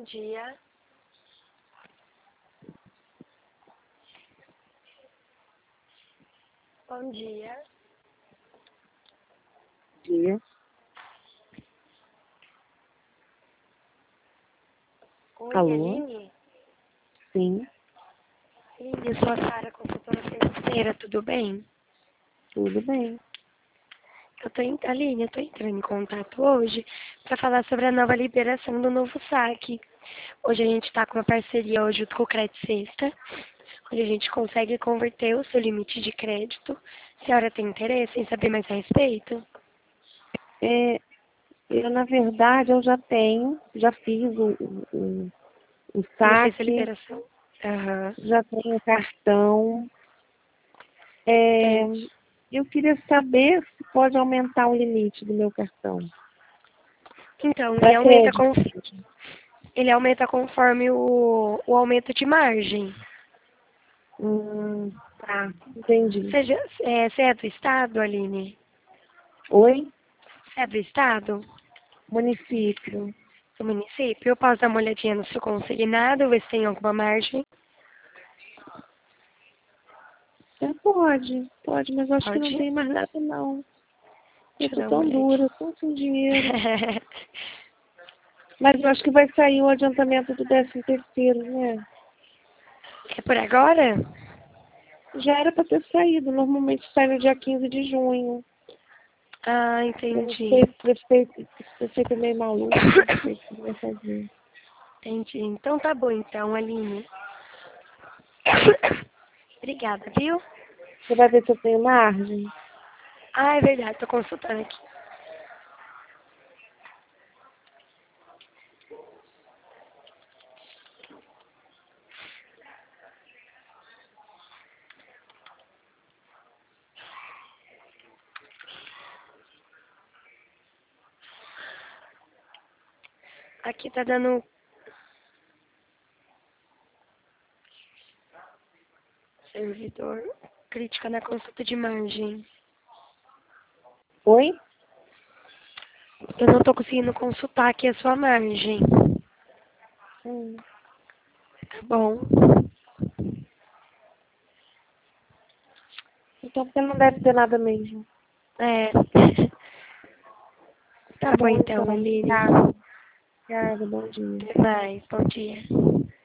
dia. Bom dia. Dia. Oi, Alô? Aline? Sim, Aline, eu sou a Sara, consultora financeira, tudo bem? tudo bem. Aline, eu tô entrando em contato hoje para falar sobre a nova liberação do novo saque. Hoje a gente está com uma parceria hoje com o Credit Sexta, onde a gente consegue converter o seu limite de crédito. A senhora tem interesse em saber mais a respeito? Na verdade, eu já fiz o Já fez a saque, liberação? Aham. já tenho o cartão. É, Entendi. eu queria saber se pode aumentar o limite do meu cartão. Então, Para crédito. ele aumenta conforme o aumento de margem. Tá, entendi. Você é do estado, Aline? Oi? Você é do estado? Município. Do município? Eu posso dar uma olhadinha no seu consignado, ver se tem alguma margem? Pode, mas eu acho que não Pode? tem mais nada, não. Eu Deixa eu tô dar uma tão olhadinha. dura, tão sem dinheiro. Mas eu acho que vai sair o adiantamento do 13º, né? É por agora? Já era para ter saído. Normalmente sai no dia 15 de junho. Ah, Eu não sei, entendi. o prefeito é meio maluco, não sei o que vai fazer. Entendi. Então tá bom, então, Aline. Obrigada, viu? Você vai ver se eu tenho margem? Ah, é verdade, tô consultando aqui. Aqui tá dando servidor. Crítica na consulta de margem. Oi? Eu não tô conseguindo consultar aqui a sua margem. Hum. Tá bom. Então porque não deve ter nada mesmo. É. Tá Tá bom bom, então, então. Aline. Obrigada. Obrigada, bom dia. Até mais. Bom dia.